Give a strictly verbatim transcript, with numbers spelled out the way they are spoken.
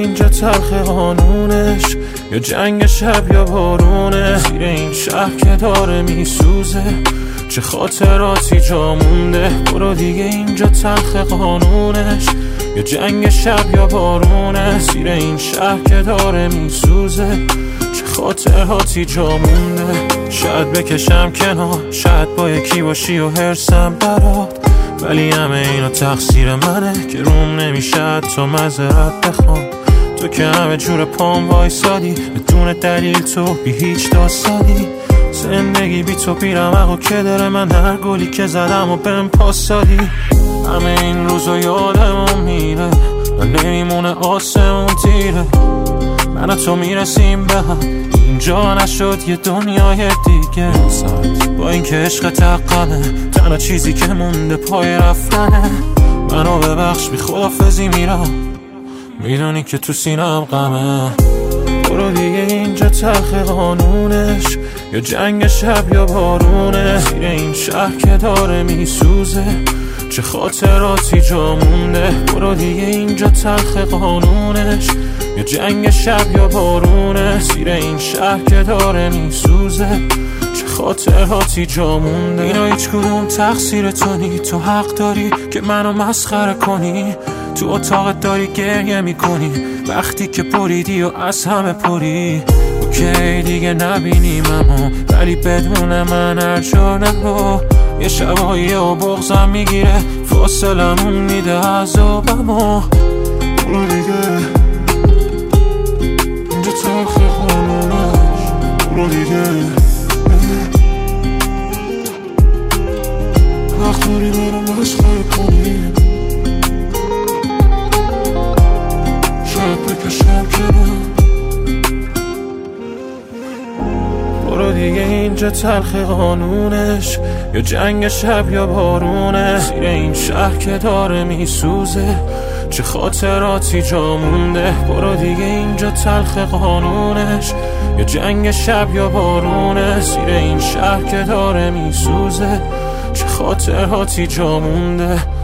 اینجا تلخ قانونش، یا جنگ شب یا بارونه. زیر این شهر که داره میسوزه، چه خاطراتی جا مونده. برو دیگه اینجا تلخ قانونش، یا جنگ شب یا بارونه. زیر این شهر که داره میسوزه، چه خاطراتی جا مونده. شاید بکشم کنار، شاید با یکی باشی و هرسم برات، ولی همه اینا تقصیر منه که روم نمیشه تو معذرت بخوام. تو که همه جور پام وایسادی، بدون دلیل تو بی هیچ داستانی. زندگی بی تو بیرمق که داره، من هر گلی که زدم و بهم پاس دادی. همه این روزا یادمون میره و نمیمونه آسمون تیره. من و تو میرسیم به هم، اینجا نشد یه دنیای دیگه. با این که عشق تقمه، تنها چیزی که مونده پای رفتنه. منو ببخش بی خدافزی میرم، میدونی که تو سینم غمه. برو دیگه اینجا تلخ قانونش، یا جنگ شب یا بارونه. زیر این شهر که داره میسوزه، چه خاطراتی جا مونده. برو دیگه اینجا تلخ قانونش، یا جنگ شب یا بارونه. زیر این شهر که داره میسوزه، چه خاطراتی جا مونده. اینا هیچ کدوم تقصیر تو نی، تو حق داری که منو مسخره کنی. تو اتاقت داری گریه میکنی وقتی که پریدی و از همه پری. اوکی دیگه نبینیم امو، ولی بدون من هر جا نرو. یه شبایی و بغضم میگیره، فاصلمون میده عذابمو. برو دیگه اینجا تلخ قانونش، برو دیگه وقت داری منو مسخره کنی. شاید بکشم کنم. برو دیگه اینجا تلخ قانونش، یا جنگ شب یا بارونه. زیر این شهر که داره میسوزه، چه خاطراتی جا مونده. برو دیگه اینجا تلخ قانونش، یا جنگ شب یا بارونه. زیر این شهر که داره میسوزه، چه خاطراتی جا مونده.